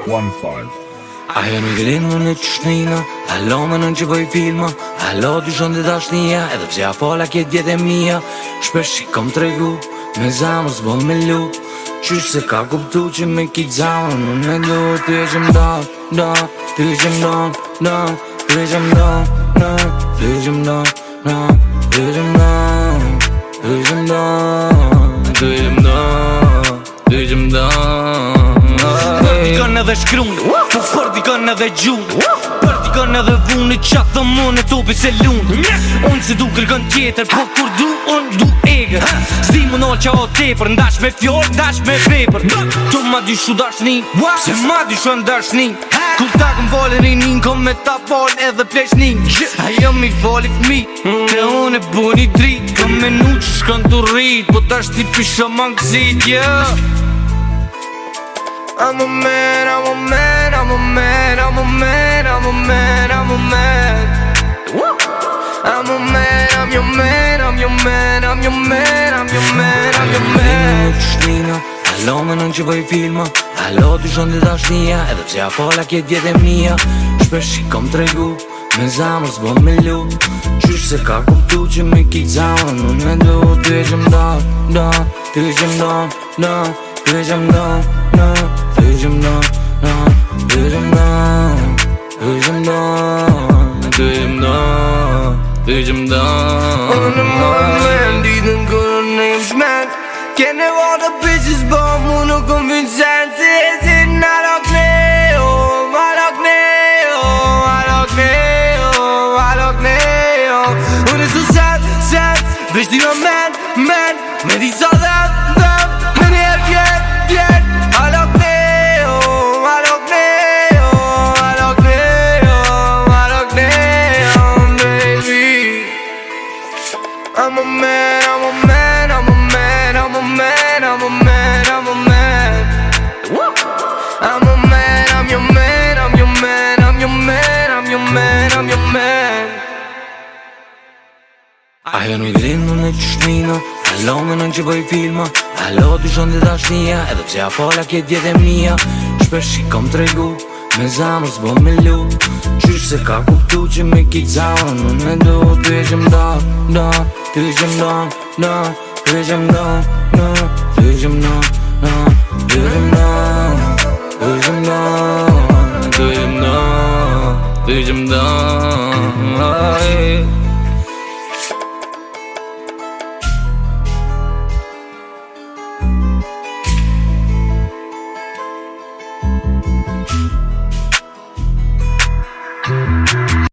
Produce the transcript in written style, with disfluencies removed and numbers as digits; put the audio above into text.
1-5. Ajo nuk rinë në qëshnina, alo me nën që bëj filma, alo dy shënde dashnia, edhe pse a fola kjetë vjetë e mija. Shpesh i kom tregu, me zamër s'bon me lu, qysh se ka kuptu që me ki zamër në me du. Ty e që mdon, ty e që mdon, ty e që mdon, ty e që mdon, ty e që mdon, ty e që mdon, ty e që mdon, ty e që mdon. Për t'i kanë edhe shkrunë, po për t'i kanë edhe gjunë, për t'i kanë edhe vunë, qatë dhe mënë e topi se lunë. Unë se du kërkën tjetër, po kur du, unë du eger. S'di më nolë qa o tepër, ndash me fjallë, ndash me vepër. Tu ma dy shu dashni, se ma dy shu ndashni. Kull ta këm volin rinin, kom me ta fol edhe pleshnin. Ajo mi foli fmi, te unë e buni drit. Kom menu që shkën të rrit, po ta shti pisha mangësit, yeah. I'm a man, I'm a man, I'm a man, I'm a man, I'm a man, I'm a man. I'm a man, I'm your man, I'm your man, I'm your man, I'm your man, I'm your man. Qështina, alo me nën që bëj filma, alo dy shënde dashnia, edhe pse a fola kjetë vjetë e mija. Shpesh i kom tregu, me zamër s'bon me lu, qysh se ka kuptu që me ki zamër në me du. Ty e që mdon, ty e që mdon, ty e që mdon, ty e që mdon, ty e që mdon, ty e që mdon, ty e që mdon, ty e që mdon. Unë më men, ditën kërë në jem shment, kene all the bitches bom, mu nuk kom Vincent. Ti e si në Alokneo, Alokneo, Alokneo, Alokneo. Unë e su set, veç ti o men, me di sa dhe, me njerë vjet. Alokneo, Alokneo, Alokneo, Alokneo, baby. I'm a man, I'm a man, I'm a man, I'm a man, I'm a man, I'm a man. I'm a man, I'm your man, I'm your man, I'm your man, I'm your man, I'm your man. Ajo nuk rinë në qëshnina, alo me nën që bëj filma, alo dy shënde dashnia, edhe pse a fola kjetë vjetë e mija. Shpesh i kom tregu, me zamër s'bon me lu, qysh se ka kuptu që me ki zamër në me du. Ty e që mdon, ty e që mdon, ty e që mdon, ty e që mdon, ty e që mdon, ty e që mdon, ty e që mdon, ty e që mdon.